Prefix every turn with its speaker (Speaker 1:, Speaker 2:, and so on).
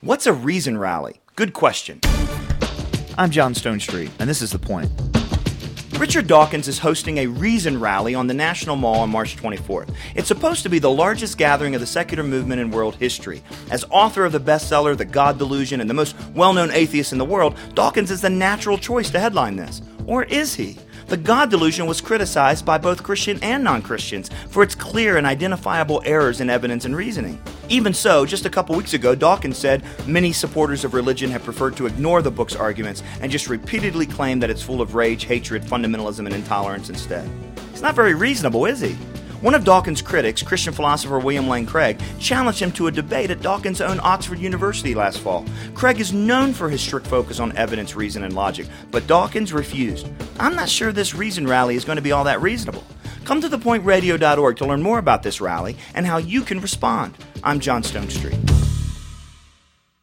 Speaker 1: What's a reason rally? Good question. I'm John Stonestreet, and this is The Point. Richard Dawkins is hosting a Reason Rally on the National Mall on March 24th. It's supposed to be the largest gathering of the secular movement in world history. As author of the bestseller The God Delusion and the most well-known atheist in the world, Dawkins is the natural choice to headline this. Or is he? The God Delusion was criticized by both Christian and non-Christians for its clear and identifiable errors in evidence and reasoning. Even so, just a couple weeks ago, Dawkins said many supporters of religion have preferred to ignore the book's arguments and just repeatedly claim that it's full of rage, hatred, fundamentalism, and intolerance instead. He's not very reasonable, is he? One of Dawkins' critics, Christian philosopher William Lane Craig, challenged him to a debate at Dawkins' own Oxford University last fall. Craig is known for his strict focus on evidence, reason, and logic, but Dawkins refused. I'm not sure this Reason Rally is going to be all that reasonable. Come to thepointradio.org to learn more about this rally and how you can respond. I'm John Stonestreet.